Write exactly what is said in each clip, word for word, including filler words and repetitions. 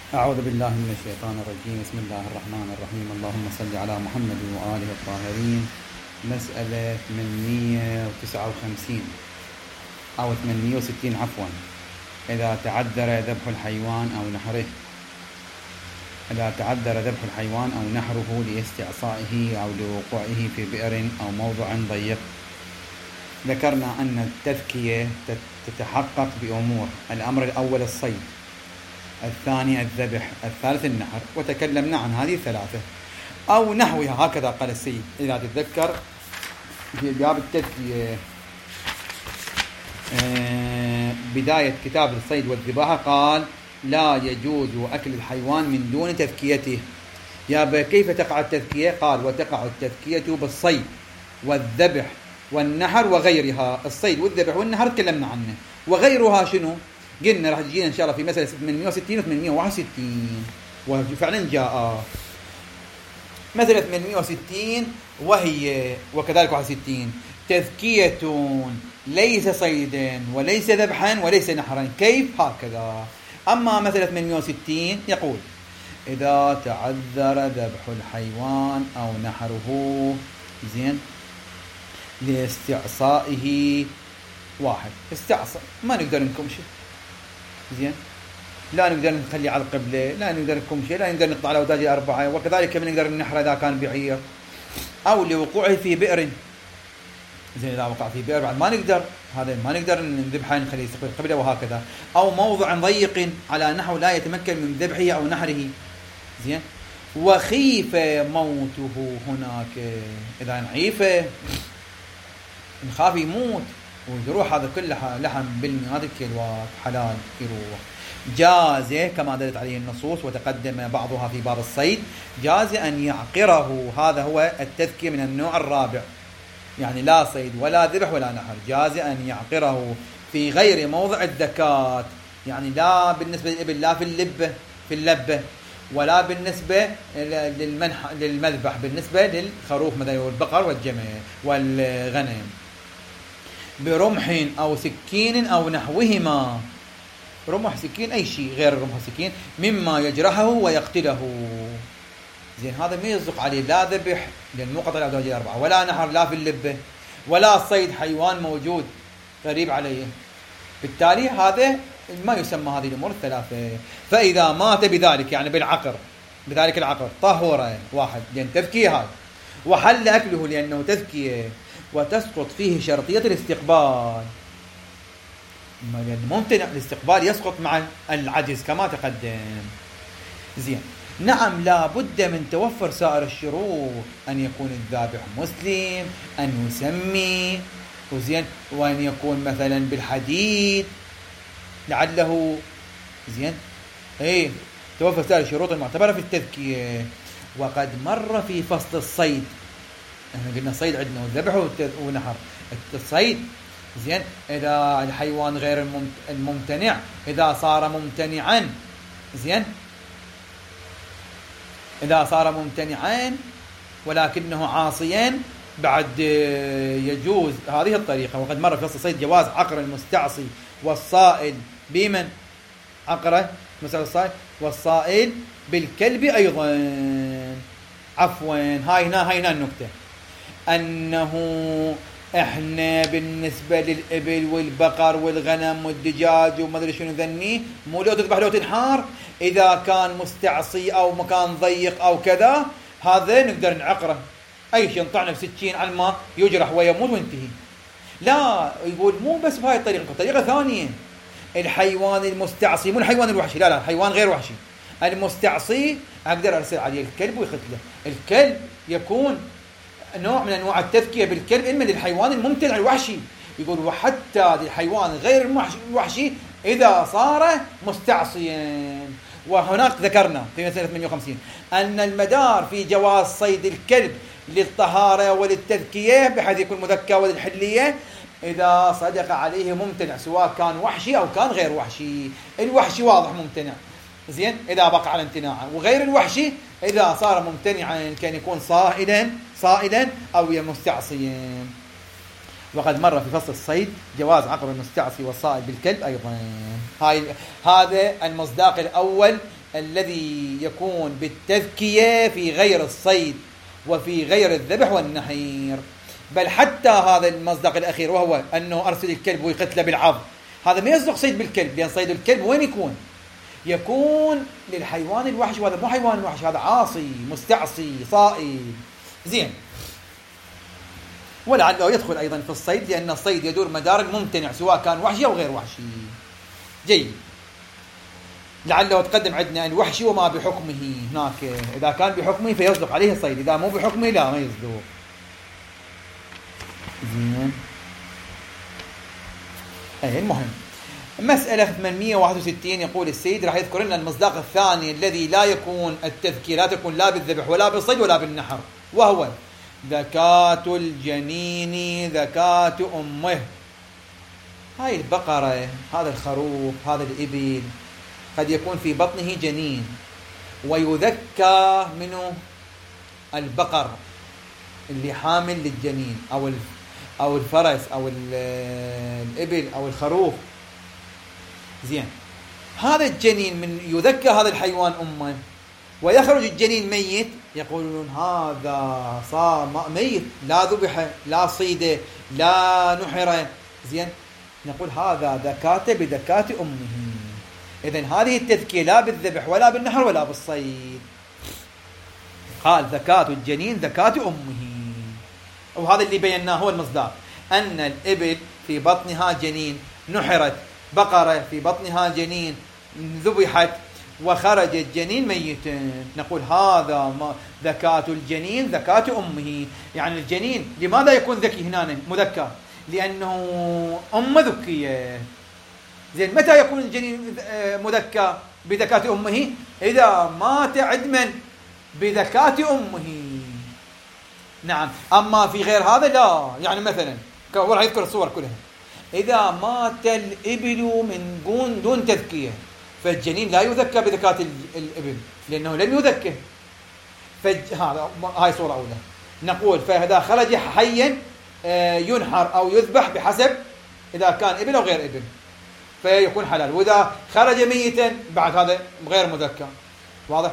أعوذ بالله من الشيطان الرجيم. بسم الله الرحمن الرحيم. اللهم صل على محمد وآله الطاهرين. مسألة ثمانمئة وتسعة وخمسين أو ثمانمئة وستين عفوا. إذا تعذر ذبح الحيوان أو نحره إذا تعذر ذبح الحيوان أو نحره لاستعصائه أو لوقوعه في بئر أو موضع ضيق. ذكرنا أن التذكية تتحقق بأمور: الأمر الأول الصيد، الثاني الذبح، الثالث النحر، وتكلمنا عن هذه الثلاثة أو نحوها. هكذا قال السيد إذا تتذكر في باب التذكية بداية كتاب الصيد والذباحة قال: لا يجوز أكل الحيوان من دون تذكيته. يا كيف تقع التذكية؟ قال: وتقع التذكية بالصيد والذبح والنحر وغيرها. الصيد والذبح والنحر تكلمنا عنه، وغيرها شنو؟ قلنا راح تجينا إن شاء الله في مسألة ثمانمئة وستين و ثمانمئة وواحد وستين، وفعلا جاء مثلا ثمانمئة وستين وهي وكذلك واحد وستين: تذكية ليس صيدا وليس ذبحا وليس نحرا. كيف؟ هكذا. أما مثلا ثمانمئة وستين يقول: إذا تعذر ذبح الحيوان أو نحره زين لاستعصائه. واحد استعصى، ما نقدر نكمشه زين، لا نقدر نخلي على القبلة، لا نقدر نكمشه، لا نقدر نقطع على أوداج الأربعة، وكذلك من نقدر نحره إذا كان بعير، أو لوقوعه في بئر زين. إذا وقع في بئر بعد ما نقدر، هذا ما نقدر نذبحه نخليه يستقبل القبلة، وهكذا. أو موضع ضيق على نحو لا يتمكن من ذبحه أو نحره زين. وخيف موته هناك، إذا نعيفه نخاف يموت ويروح هذا كله لحم بالمئات الكيلوات حلال يروح. جاز كما دلت عليه النصوص وتقدم بعضها في باب الصيد. جاز أن يعقره، هذا هو التذكية من النوع الرابع، يعني لا صيد ولا ذبح ولا نحر. جاز أن يعقره في غير موضع الذكاة، يعني لا بالنسبة للإبل، لا في اللبة في اللبة ولا بالنسبة للمنح للمذبح، بالنسبة للخروف مثلا والبقر والجمل والغنم، برمح أو سكين أو نحوهما. رمح سكين أي شيء غير الرمح سكين مما يجرحه ويقتله زين. هذا ما يصدق عليه لا ذبح لأن مو قطع الأوداج الأربعة، ولا نحر لا في اللبة، ولا صيد حيوان موجود قريب عليه. بالتالي هذا ما يسمى هذه الأمور الثلاثة. فإذا مات بذلك، يعني بالعقر، بذلك العقر طهر واحد لأن تذكية هذا، وحل أكله لأنه تذكية، وتسقط فيه شرطية الاستقبال، لأن ممتنع الاستقبال يسقط مع العجز كما تقدم زين. نعم، لا بد من توفر سائر الشروط: أن يكون الذابح مسلم، أن يسمي وزين، وأن يكون مثلا بالحديد لعله زين. ايه توفر سائر الشروط المعتبرة في التذكية. وقد مر في فصل الصيد، احنا قلنا الصيد عندنا والذبح ونحر. الصيد زين إذا الحيوان غير الممتنع، إذا صار ممتنعا زين، إذا صار ممتنعا ولكنه عاصيا بعد يجوز هذه الطريقة. وقد مر في فصل الصيد جواز عقر المستعصي والصائل بمن عقره مثل الصائل والصائل بالكلب أيضا. عفوا، هاي هنا هاي هنا النكتة، أنه إحنا بالنسبة للإبل والبقر والغنم والدجاج وما أدري شنو ذني، مو لو تذبح لو تنحار إذا كان مستعصي أو مكان ضيق أو كذا، هذا نقدر نعقره أي شيء، نطعنه بسكين على الماء يجرح ويموت وينتهي. لا، يقول مو بس بهاي الطريقة، طريقة ثانية. الحيوان المستعصي، مو الحيوان الوحشي، لا لا، حيوان غير وحشي. المستعصي أقدر أرسل عليه الكلب ويقتله. الكلب يكون نوع من أنواع التذكية بالكلب إما للحيوان الممتنع الوحشي. يقول وحتى للحيوان غير الوحشي إذا صار مستعصيا. وهناك ذكرنا في مسألة ثمانية وخمسين أن المدار في جواز صيد الكلب للطهارة وللتذكية بحيث يكون مذكى وللحلية إذا صدق عليه ممتنع، سواء كان وحشي أو كان غير وحشي. الوحشي واضح ممتنع زين إذا بقى على امتناعه، وغير الوحشي إذا صار ممتنعا كان يكون صائلا صائلا أو مستعصيا. وقد مر في فصل الصيد جواز عقر المستعصي والصائد بالكلب أيضا. هاي هذا المصداق الأول الذي يكون بالتذكية في غير الصيد وفي غير الذبح والنحير. بل حتى هذا المصداق الأخير وهو أنه أرسل الكلب ويقتله بالعض، هذا ما يصدق صيد بالكلب، لأن صيد الكلب وين يكون؟ يكون للحيوان الوحشي، وهذا مو حيوان وحشي، هذا عاصي مستعصي صائد. زين. ولعله يدخل أيضا في الصيد، لأن الصيد يدور مدار الممتنع سواء كان وحشي أو غير وحشي. جيد. لعله تقدم عندنا الوحشي وما بحكمه هناك، إذا كان بحكمه فيصدق عليه الصيد، إذا مو بحكمه لا ما يصدق. زين. أي المهم مسألة ثمانمئة وواحد وستين يقول السيد راح يذكر لنا المصداق الثاني الذي لا يكون التذكير، لا تكون لا بالذبح ولا بالصيد ولا بالنحر، وهو ذكاة الجنين ذكاة أمه. هاي البقرة، هذا الخروف، هذا الإبل قد يكون في بطنه جنين ويذكى منه البقر اللي حامل للجنين، أو أو الفرس أو الإبل أو الخروف. زين. هذا الجنين من يذكى هذا الحيوان أمه ويخرج الجنين ميت، يقولون هذا صار ميت، لا ذبح لا صيده لا نحره. زين. نقول هذا ذكاة بذكاة أمه. إذن هذه التذكية لا بالذبح ولا بالنحر ولا بالصيد. قال ذكاة الجنين ذكاة أمه، وهذا اللي بيناه هو المصداق، أن الإبل في بطنها جنين نحرت، بقرة في بطنها جنين ذبحت وخرج الجنين ميتا، نقول هذا ذكاة الجنين ذكاة أمه. يعني الجنين لماذا يكون ذكي هنا مذكى؟ لأنه أمه ذكية. زين. متى يكون الجنين مذكى بذكاة أمه؟ إذا مات عدما بذكاة أمه. نعم. أما في غير هذا لا. يعني مثلا راح يذكر الصور كلها، إذا مات الإبل من دون دون تذكية فالجنين لا يذكى بذكاة الإبل لأنه لم يذكه. هذا هاي صورة أولى. نقول فإذا خرج حيا ينحر أو يذبح بحسب إذا كان إبل أو غير إبل فيكون حلال، وإذا خرج ميتا بعد هذا غير مذكى. واضح؟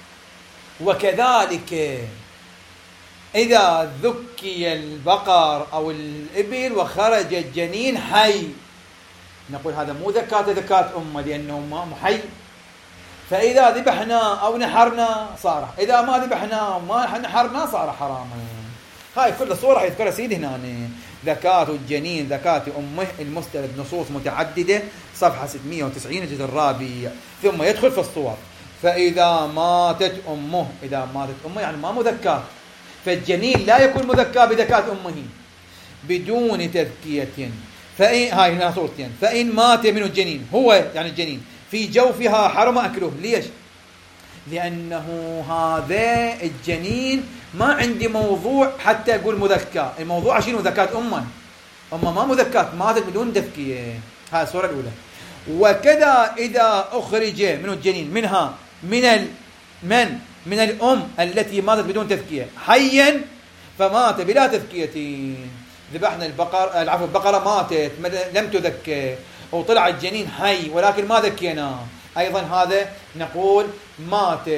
وكذلك إذا ذكي البقر أو الإبل وخرج الجنين حي، نقول هذا مو ذكاة ذكاة أمه لأنه ما حي، فإذا ذبحنا أو نحرنا صار، إذا ما ذبحنا وما نحرنا صار حراما. هاي كل الصورة يذكرها سيدي هنا. ذكاة الجنين ذكاة أمه المستند نصوص متعددة، صفحة ستمئة وتسعين الجزء الرابع. ثم يدخل في الصور. فإذا ماتت أمه، إذا ماتت أمه يعني ما مذكاة، فالجنين لا يكون مذكى بذكاة أمه بدون تذكية. فإن هاي هنا صورتين. فإن مات من الجنين، هو يعني الجنين في جوفها حرم أكله. ليش؟ لأنه هذا الجنين ما عندي موضوع حتى أقول مذكى، الموضوع عشان ذكاة أمه، أمه ما مذكاة، ماتت بدون تذكية. هاي الصورة الأولى. وكذا إذا أخرج من الجنين منها من ال من من الأم التي ماتت بدون تذكية حيا فمات بلا تذكية، ذبحنا البقر العفو البقرة ماتت لم تذكى وطلع الجنين حي ولكن ما ذكينا، أيضا هذا نقول مات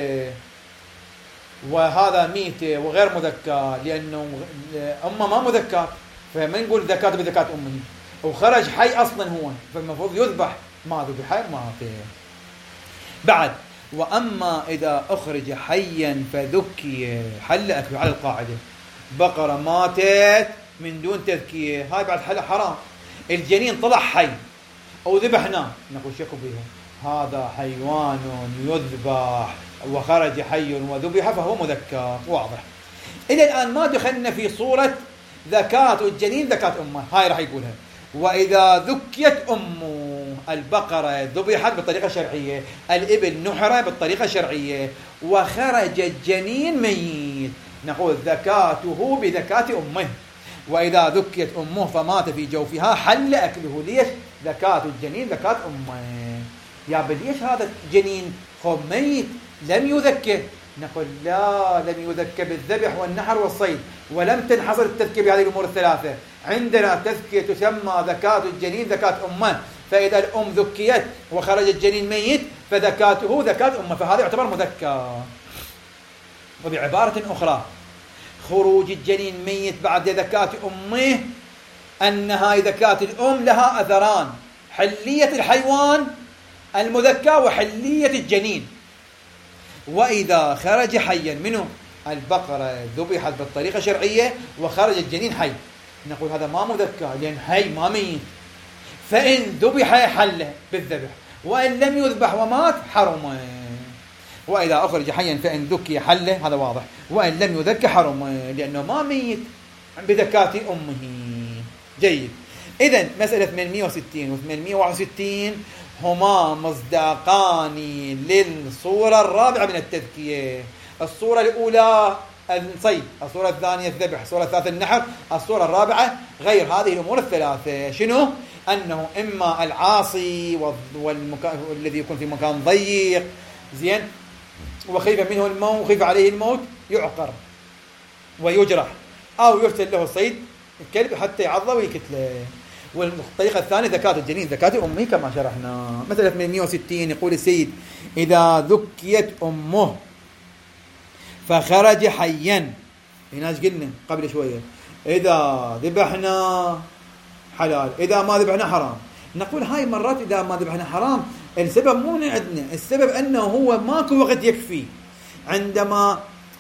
وهذا ميت وغير مذكى لأنه أمه ما مذكى، فما نقول ذكاة بذكاة أمه. وخرج حي أصلا هو، فالمفروض يذبح، ما ذبح مات. بعد وأما إذا أخرج حيا فذكي حل أكله على القاعدة. بقرة ماتت من دون تذكية هاي بعد حل حرام. الجنين طلع حي أو ذبحناه نقول شكو بها، هذا حيوان يذبح وخرج حي وذبح فهو مذكى. واضح. إلى الآن ما دخلنا في صورة ذكاة الجنين ذكاة أمه، هاي راح يقولها. وإذا ذكيت أمه، البقرة ذبحت بالطريقة الشرعية، الإبل نحر بالطريقة الشرعية، وخرج الجنين ميت، نقول ذكاته بذكاة أمه. وإذا ذكيت أمه فمات في جوفها حل أكله. ليش؟ ذكاة الجنين ذكاة أمه. يا بل ليش هذا الجنين خب ميت لم يذكه؟ نقول لا، لم يذكى بالذبح والنحر والصيد، ولم تنحصر التذكية بهذه الأمور الثلاثة. عندنا تذكية تسمى ذكاة الجنين ذكاة أمه، فإذا الأم ذكيت وخرج الجنين ميت فذكاته ذكاة أمه، فهذا يعتبر مذكى. وبعبارة أخرى خروج الجنين ميت بعد ذكاة أمه أن هاي ذكاة الأم لها أثران: حلية الحيوان المذكى وحلية الجنين. وإذا خرج حيا منه البقرة ذبحت بالطريقة الشرعية وخرج الجنين حي، نقول هذا ما مذكى لأن حي ما ميت، فإن ذبح حل بالذبح، وإن لم يذبح ومات حرم. وإذا أخرج حيا فإن ذكي حل، هذا واضح، وإن لم يذك حرم لأنه ما ميت بذكاة أمه. جيد. إذن مسألة ثمانمئة وستين و ثمانمئة وواحد وستين هما مصداقان للصورة الرابعة من التذكية. الصورة الأولى الصيد، الصورة الثانية الذبح، الصورة الثالثة النحر، الصورة الرابعة غير هذه الأمور الثلاثة. شنو؟ أنه إما العاصي والذي يكون في مكان ضيق زين وخيف منه الموت وخيف عليه الموت يعقر ويجرح، أو يرسل له الصيد الكلب حتى يعضه ويكتله. والطريقة الثانية ذكاة الجنين ذكاة أمه كما شرحنا. مثلا ثمانمئة وستين يقول السيد: إذا ذكيت أمه فخرج حيا. هنا قلنا قبل شوية إذا ذبحنا حلال، إذا ما ذبحنا حرام. نقول هاي مرات إذا ما ذبحنا حرام السبب مو من عندنا، السبب أنه هو ماكو وقت يكفي. عندما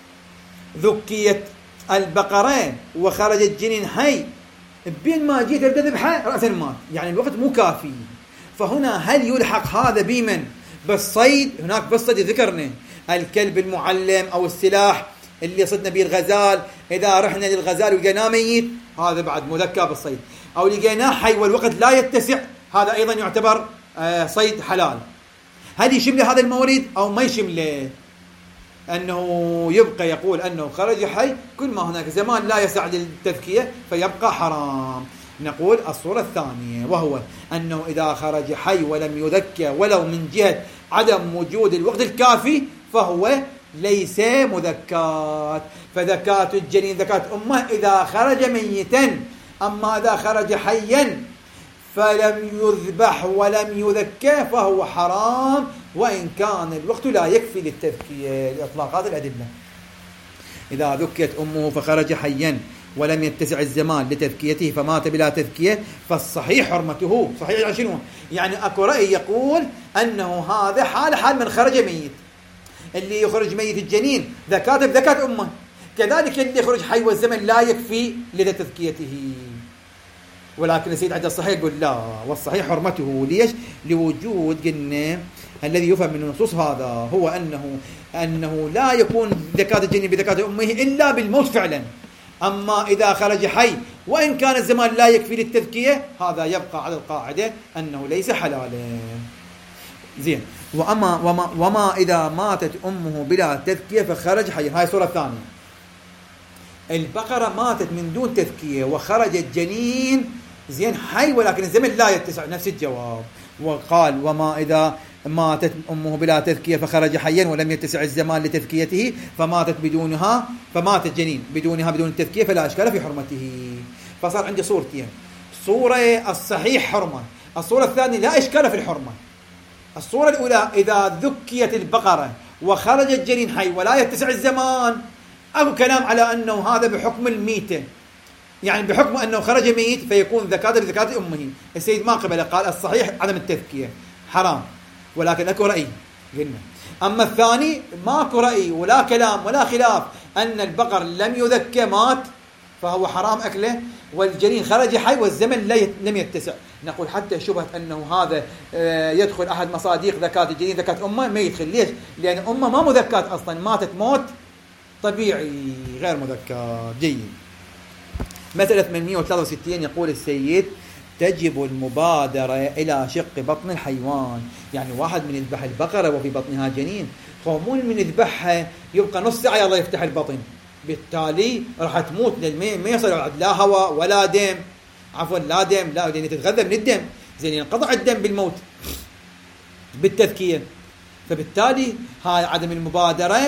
ذكيت البقرة وخرج الجنين حي بين ما جيت أبدأ ذبحه رأسا مات، يعني الوقت مو كافي. فهنا هل يلحق هذا بمن؟ بالصيد؟ هناك بالصيد ذكرنا الكلب المعلم أو السلاح اللي صدنا به الغزال، إذا رحنا للغزال ولقيناه ميت هذا بعد مذكى بالصيد، أو لقيناه حي والوقت لا يتسع هذا أيضا يعتبر آه صيد حلال. هل يشمل هذا المورد أو ما يشمله؟ أنه يبقى يقول أنه خرج حي كل ما هناك زمان لا يسع للتذكية فيبقى حرام. نقول الصورة الثانية وهو أنه إذا خرج حي ولم يذكى ولو من جهة عدم وجود الوقت الكافي فهو ليس مذكات. فذكاة الجنين ذكاة أمه إذا خرج ميتا، أما إذا خرج حيا فلم يذبح ولم يذكى فهو حرام وإن كان الوقت لا يكفي للتذكية لإطلاقات الأدلة. إذا ذكيت أمه فخرج حيا ولم يتسع الزمان لتذكيته فمات بلا تذكية فالصحيح حرمته. صحيح يعني شنو؟ يعني أكو رأي يقول أنه هذا حال حال من خرج ميت، اللي يخرج ميت الجنين ذكاة بذكاة أمه، كذلك اللي يخرج حي والزمن لا يكفي لتذكيته. ولكن السيد عند الصحيح يقول لا، والصحيح حرمته. ليش؟ لوجود قلنا الذي يفهم من النصوص هذا هو أنه أنه لا يكون ذكاة الجنين بذكاة أمه إلا بالموت فعلا. أما إذا خرج حي وإن كان الزمان لا يكفي للتذكية هذا يبقى على القاعدة أنه ليس حلالا. زين. وأما وما, وما إذا ماتت أمه بلا تذكية فخرج حي. هاي صورة ثانية. البقرة ماتت من دون تذكية وخرج الجنين زين حي ولكن الزمن لا يتسع، نفس الجواب. وقال: وما إذا ماتت أمه بلا تذكية فخرج حيا ولم يتسع الزمان لتذكيته فماتت بدونها فمات الجنين بدونها بدون التذكية فلا إشكال في حرمته. فصار عندي صورتين: صورة الصحيح حرمة، الصورة الثانية لا إشكال في الحرمة. الصورة الأولى إذا ذكيت البقرة وخرج الجنين حي ولا يتسع الزمان أو كلام على أنه هذا بحكم الميتة، يعني بحكم أنه خرج ميت فيكون ذكاة بذكاة أمه. السيد ما قبل، قال الصحيح عدم التذكية حرام، ولكن أكو رأي قلنا. أما الثاني ماكو رأي ولا كلام ولا خلاف أن البقر لم يذكى مات فهو حرام أكله، والجنين خرج حي والزمن لم يتسع. نقول حتى شبهة أنه هذا يدخل أحد مصاديق ذكاة الجنين ذكاة أمه ما يدخل. ليش؟ لأن أمه ما مذكاة أصلا، ماتت موت طبيعي غير مذكر. جيد. مثلا ثمانمئة وثلاثة وستين يقول السيد: تجب المبادرة إلى شق بطن الحيوان. يعني واحد من يذبح البقرة وفي بطنها جنين، قومون من يذبحها يبقى نص ساعة يلا يفتح البطن، بالتالي راح تموت لأن ما يصل لا هواء ولا دم، عفوا لا دم لا لأن تتغذى من الدم، زين ينقطع الدم بالموت بالتذكية. فبالتالي هاي عدم المبادرة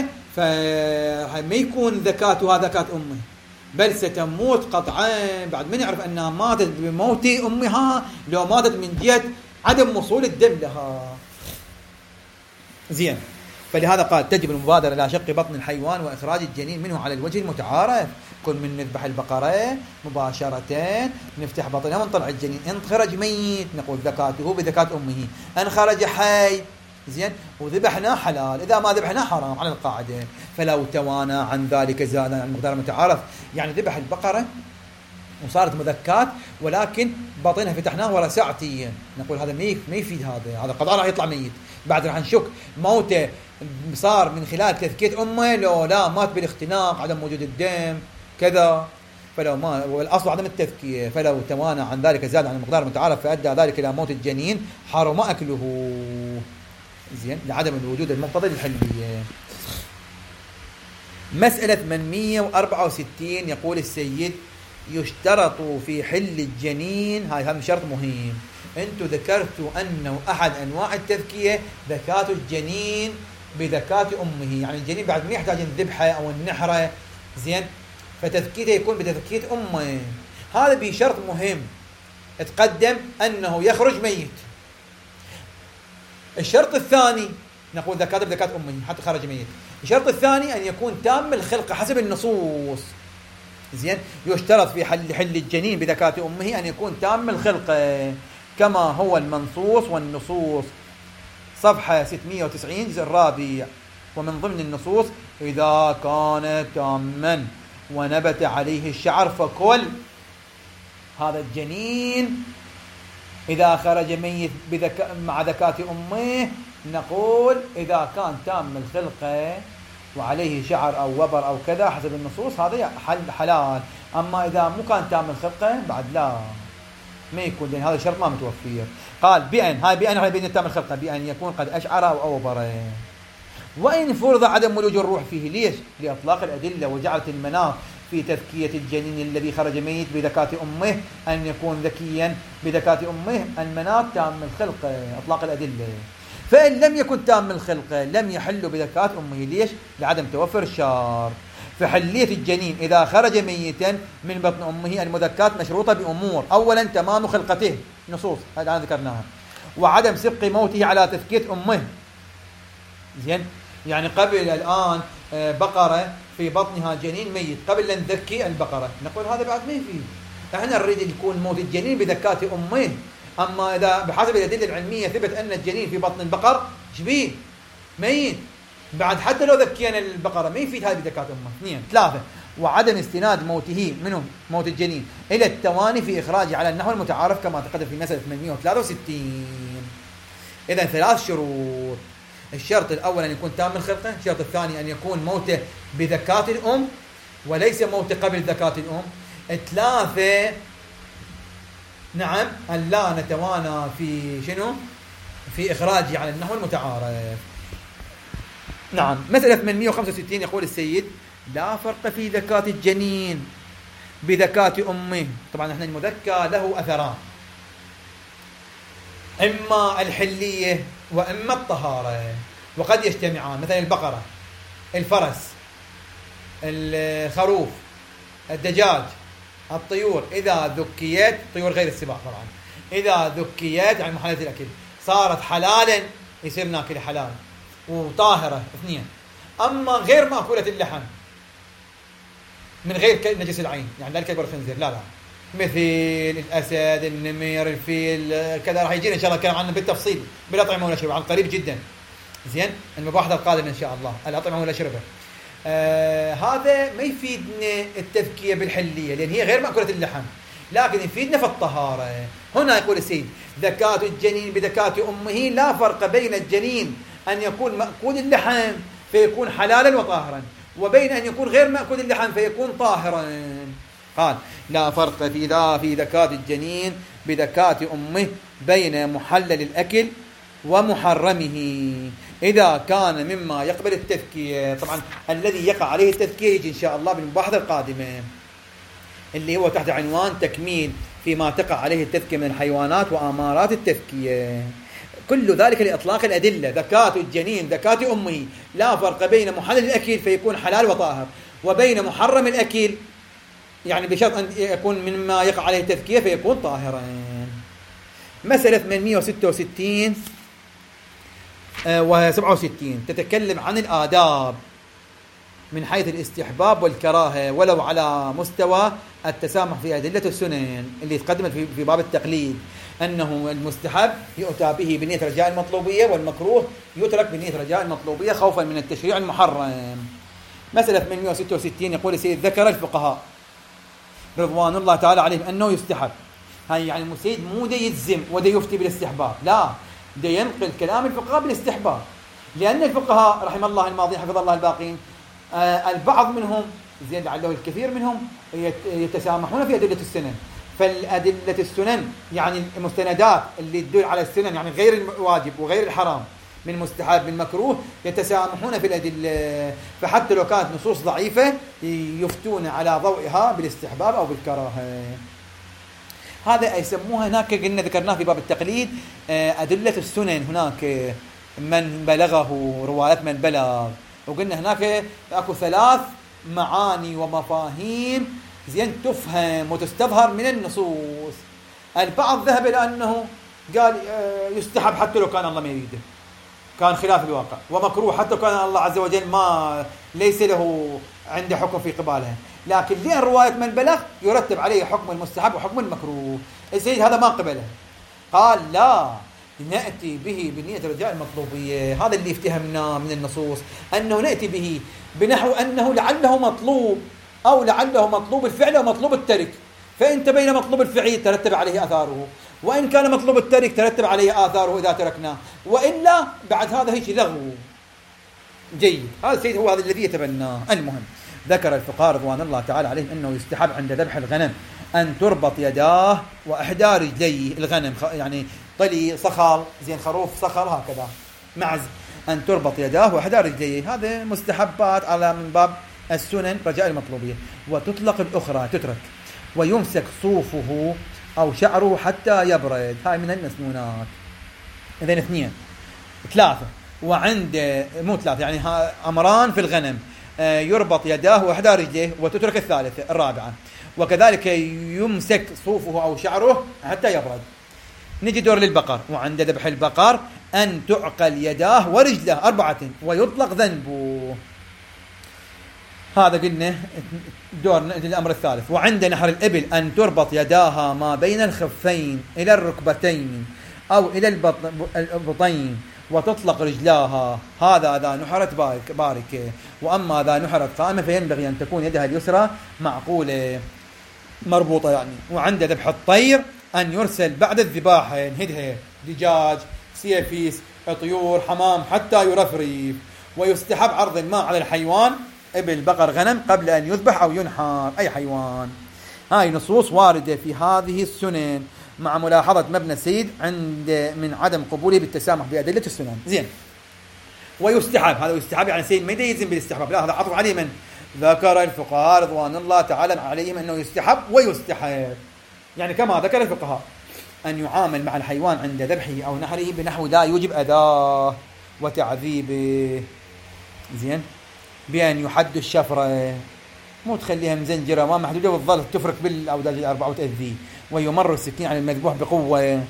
فما يكون ذكاتها ذكاة أمه، بل ستموت قطعا بعد من يعرف أنها ماتت بموت أمها. لو ماتت من جهة عدم وصول الدم لها. زين، فلهذا قال تجب المبادرة إلى شق بطن الحيوان وإخراج الجنين منه على الوجه المتعارف. كل من نذبح البقرة مباشرة نفتح بطنها ونطلع الجنين. إن خرج ميت نقول ذكاته بذكاة أمه، إن خرج حي زين وذبحنا حلال، إذا ما ذبحنا حرام على القاعدة. فلو توانى عن ذلك زاد عن المقدار المتعارف، يعني ذبح البقرة وصارت مذكات ولكن بطنها فتحناه ورا ساعتين، نقول هذا ما يفيد، هذا هذا قضاء راح يطلع ميت. بعد راح نشك موته صار من خلال تذكية أمه لو لا مات بالاختناق عدم وجود الدم كذا. فلو ما والأصل عدم التذكية، فلو توانى عن ذلك زاد عن المقدار المتعارف فأدى ذلك إلى موت الجنين حرم أكله. زين، لعدم الوجود المقتضي للحلية. مسألة ثمانمئة وأربعة وستين يقول السيد يشترط في حل الجنين، هاي هم شرط مهم. انتم ذكرتوا انه احد انواع التذكية ذكاة الجنين بذكاة امه، يعني الجنين بعد ما يحتاج الذبحة او النحرة زين، فتذكيته يكون بتذكية امه. هذا بشرط مهم تقدم انه يخرج ميت. الشرط الثاني نقول ذكاة بذكاة امه حتى خرج ميت. الشرط الثاني ان يكون تام الخلقة حسب النصوص. زين، يشترط في حل حل الجنين بذكاة امه ان يكون تام الخلقة كما هو المنصوص والنصوص صفحة ستمئة وتسعين جزء الرابع. ومن ضمن النصوص إذا كان تاما ونبت عليه الشعر فكل. هذا الجنين إذا خرج ميت بذكاء مع ذكاة أمه نقول إذا كان تام الخلقة وعليه شعر أو وبر أو كذا حسب النصوص هذا حلال. أما إذا مو كان تام الخلقة بعد لا ما يكون، لأن هذا الشرط ما متوفر. قال بأن هاي بأن هاي بين تام الخلقة بأن يكون قد أشعر أو أوبر. وإن فرض عدم ولوج الروح فيه، ليش؟ لإطلاق الأدلة وجعلت المناط في تذكية الجنين الذي خرج ميت بذكاة أمه أن يكون ذكيا بذكاة أمه المناط تام الخلقة، إطلاق الأدلة. فإن لم يكن تام الخلقة لم يحل بذكاة أمه، ليش؟ لعدم توفر الشرط. فحلية الجنين إذا خرج ميتا من بطن أمه المذكات مشروطة بأمور: أولا تمام خلقته، نصوص هذا الآن ذكرناها، وعدم سبق موته على تذكية أمه. زين، يعني قبل الآن بقرة في بطنها جنين ميت قبل أن نذكي البقرة نقول هذا بعد ما يفيد، احنا نريد يكون موت الجنين بذكاة أمه. أما إذا بحسب الأدلة العلمية ثبت أن الجنين في بطن البقر شبيه ميت بعد حتى لو ذكينا البقرة ما يفيد هذه بذكاة أمه. اثنين ثلاثة وعدم استناد موته منه موت الجنين إلى التواني في إخراجه على النحو المتعارف كما تقدم في مسألة ثمانمئة وثلاثة وستين. إذا ثلاث شروط: الشرط الأول أن يكون تام الخلقة، الشرط الثاني أن يكون موته بذكاة الأم وليس موته قبل ذكاة الأم، ثلاثة نعم أن لا نتوانى في شنو في إخراجه على النحو المتعارف. نعم. مسألة ثمانمئة وخمسة وستين يقول السيد لا فرق في ذكاة الجنين بذكاة أمه. طبعا نحن المذكى له أثران: إما الحلية وإما الطهارة، وقد يجتمعان. مثلا البقرة، الفرس، الخروف، الدجاج، الطيور إذا ذكيت، طيور غير السباع طبعا، إذا ذكيت يعني محللة الأكل صارت حلالا يصير ناكل حلال وطاهرة اثنين. أما غير مأكولة اللحم من غير نجس العين يعني لا الكلب ولا الخنزير، لا لا، مثل الأسد، النمر، الفيل كذا، راح يجينا إن شاء الله الكلام عنه بالتفصيل بالأطعمة والأشربة عن قريب جدا. زين، المباحث القادمة إن شاء الله الأطعمة والأشربة. آه هذا ما يفيدنا التذكية بالحلية لأن هي غير مأكولة اللحم، لكن يفيدنا في الطهارة. هنا يقول السيد ذكاة الجنين بذكاة أمه لا فرق بين الجنين أن يكون مأكول اللحم فيكون حلالا وطاهرا وبين أن يكون غير مأكول اللحم فيكون طاهرا. قال لا فرق في ذا في ذكاة الجنين بذكاة أمه بين محلل الأكل ومحرمه إذا كان مما يقبل التذكية. طبعا الذي يقع عليه التذكية يجي إن شاء الله بالمباحثة القادمة اللي هو تحت عنوان تكميل فيما تقع عليه التذكية من الحيوانات وآمارات التذكية. كل ذلك لإطلاق الأدلة. ذكاة الجنين ذكاة أمه لا فرق بين محلل الأكل فيكون حلال وطاهر وبين محرم الأكل يعني بشرط أن يكون مما يقع عليه التذكية فيكون طاهرا. مسألة ثمانمئة وستة وستين وسبعة وستين تتكلم عن الآداب من حيث الاستحباب والكراهة ولو على مستوى التسامح في أدلة السنن اللي تقدمت في باب التقليد، أنه المستحب يؤتى به بنية رجاء المطلوبية، والمكروه يترك بنية رجاء المطلوبية خوفا من التشريع المحرم. مسألة ثمانمئة وستة وستين يقول السيد ذكر الفقهاء رضوان الله تعالى عليهم أنه يستحب. هاي يعني المسيد مو دا يجزم ودا يفتي بالاستحباب، لا، دا ينقل كلام الفقهاء بالاستحباب، لأن الفقهاء رحم الله الماضي حفظ الله الباقين آه البعض منهم زين لعله الكثير منهم يتسامحون في أدلة السنن. فالأدلة السنن يعني المستندات اللي تدل على السنن يعني غير الواجب وغير الحرام من مستحب من مكروه يتسامحون في الأدلة، فحتى لو كانت نصوص ضعيفة يفتون على ضوئها بالاستحباب أو بالكراهة. هذا يسموها هناك قلنا ذكرناه في باب التقليد أدلة السنن، هناك من بلغه رواية من بلغ، وقلنا هناك أكو ثلاث معاني ومفاهيم زين تفهم وتستظهر من النصوص. البعض ذهب إلى أنه قال يستحب حتى لو كان الله ما يريده، كان خلاف الواقع، ومكروه حتى لو كان الله عز وجل ما ليس له عنده حكم في قبالها، لكن لأن رواية من بلغ يرتب عليه حكم المستحب وحكم المكروه. السيد هذا ما قبله، قال لا، نأتي به بنية رجاء المطلوبية. هذا اللي افتهمناه من النصوص، أنه نأتي به بنحو أنه لعله مطلوب أو لعله مطلوب الفعل ومطلوب الترك، فإن تبين مطلوب الفعل ترتب عليه آثاره، وإن كان مطلوب الترك ترتب عليه آثاره إذا تركناه، وإلا بعد هذا هيك لغو. جيد، هذا السيد هو هذا الذي يتبناه. المهم ذكر الفقهاء رضوان الله تعالى عليهم أنه يستحب عند ذبح الغنم أن تربط يداه وإحدى رجليه، الغنم يعني طلي صخر زين خروف صخر هكذا معز، أن تربط يداه وإحدى رجليه، هذا مستحبات على من باب السنن رجاء المطلوبية. وتطلق الأخرى تترك، ويمسك صوفه أو شعره حتى يبرد، هاي من المسنونات. إذن اثنين ثلاثة، وعند مو ثلاثة يعني أمران في الغنم، يربط يداه وإحدى رجليه، وتترك الثالثة الرابعة، وكذلك يمسك صوفه أو شعره حتى يبرد. نجي دور للبقر، وعند ذبح البقر أن تعقل يداه ورجله أربعة ويطلق ذنبه، هذا قلنا دور الأمر الثالث. وعند نحر الإبل أن تربط يداها ما بين الخفين إلى الركبتين أو إلى البطين وتطلق رجلاها، هذا إذا نحرت بارك باركة، وأما إذا نحرت قائمة فينبغي أن تكون يدها اليسرى معقولة مربوطة يعني. وعند ذبح الطير أن يرسل بعد الذباحة ينهدها دجاج سيفيس طيور حمام حتى يرفرف، ويستحب عرض الماء على الحيوان إبل بقر غنم قبل أن يذبح أو ينحر أي حيوان. هاي نصوص واردة في هذه السنن، مع ملاحظة مبنى السيد عند من عدم قبوله بالتسامح بأدلة السنن. زين، ويستحب، هذا يستحب يعني سيد ما يلزم بالاستحباب، لا، هذا عطف عليه من ذكر الفقهاء رضوان الله تعالى عليهم أنه يستحب ويستحب، يعني كما ذكر الفقهاء أن يعامل مع الحيوان عند ذبحه أو نحره بنحو لا يوجب أذاه وتعذيبه، زين، بأن يحد الشفرة، مو تخليها مزنجرة ما محدودة وتظل تفرك بالأوداج الأربعة وتأذيه، ويمر السكين على المذبوح بقوة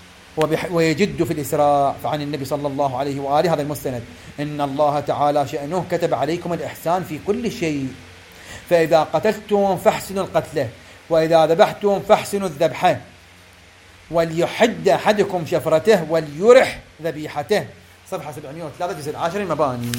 ويجد في الإسراع. فعن النبي صلى الله عليه وآله هذا المستند: إن الله تعالى شأنه كتب عليكم الإحسان في كل شيء، فإذا قتلتم فاحسنوا القتلة، وإذا ذبحتم فاحسنوا الذبحة، وليحد أحدكم شفرته وليرح ذبيحته. صفحة سبعمئة وثلاثة جزء العاشر المباني.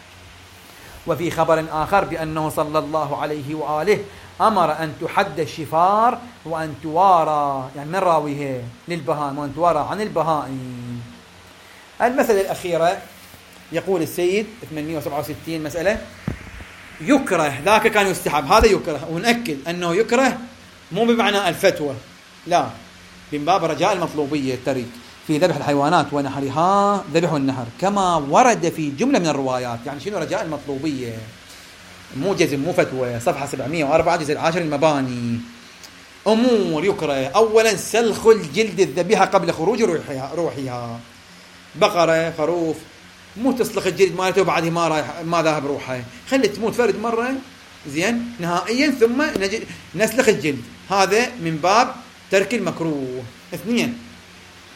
وفي خبر آخر بأنه صلى الله عليه وآله أمر أن تحد الشفار وأن توارى، يعني من راويه للبهائم، وأن توارى عن البهائم. المسألة الأخيرة يقول السيد ثمانمئة وسبعة وستين مسألة: يكره، ذاك كان يستحب، هذا يكره، ونأكد أنه يكره مو بمعنى الفتوى، لا، من باب رجاء المطلوبية الطريق في ذبح الحيوانات ونحرها، ذبح النحر كما ورد في جملة من الروايات. يعني شنو رجاء المطلوبية؟ مو جزم مو فتوى. صفحة سبعمئة وأربعة جزء العاشر المباني. أمور يكره: أولا سلخ الجلد الذبيحة قبل خروج روحها, روحها. بقرة خروف مو تسلخ الجلد مالته وبعدها ما رايح ما ذهب روحها، خلي تموت فرد مرة زين نهائيا ثم نسلخ الجلد، هذا من باب ترك المكروه. اثنين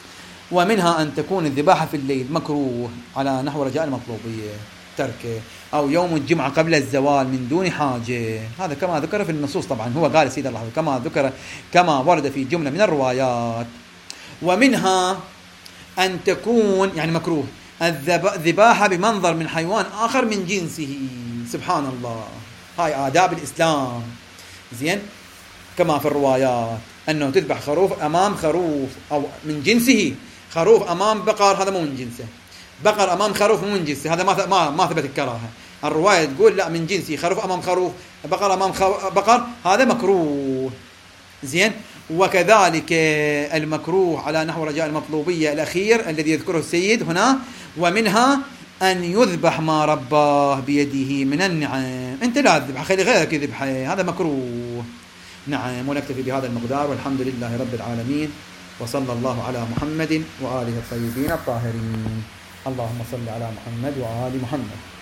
ومنها أن تكون الذباحة في الليل مكروه على نحو رجاء المطلوبية تركه، أو يوم الجمعة قبل الزوال من دون حاجة، هذا كما ذكر في النصوص. طبعا هو قال سيد الله كما ذكر كما ورد في جملة من الروايات. ومنها أن تكون يعني مكروه الذباحة بمنظر من حيوان آخر من جنسه. سبحان الله، هاي آداب الإسلام. زين، كما في الروايات أنه تذبح خروف أمام خروف أو من جنسه، خروف أمام بقر هذا مو من جنسه، بقر أمام خروف مو من جنسه، هذا ما ما ما ثبت الكراهة. الرواية تقول لا من جنسه، خروف أمام خروف، بقر أمام بقر، هذا مكروه. زين، وكذلك المكروه على نحو رجاء المطلوبية الأخير الذي يذكره السيد هنا، ومنها أن يذبح ما رباه بيده من النعم. أنت لا تذبح، خلي غيرك يذبحه، هذا مكروه. نعم، ونكتفي بهذا المقدار، والحمد لله رب العالمين، وصلى الله على محمد وآله الطيبين الطاهرين. اللهم صل على محمد وآل محمد.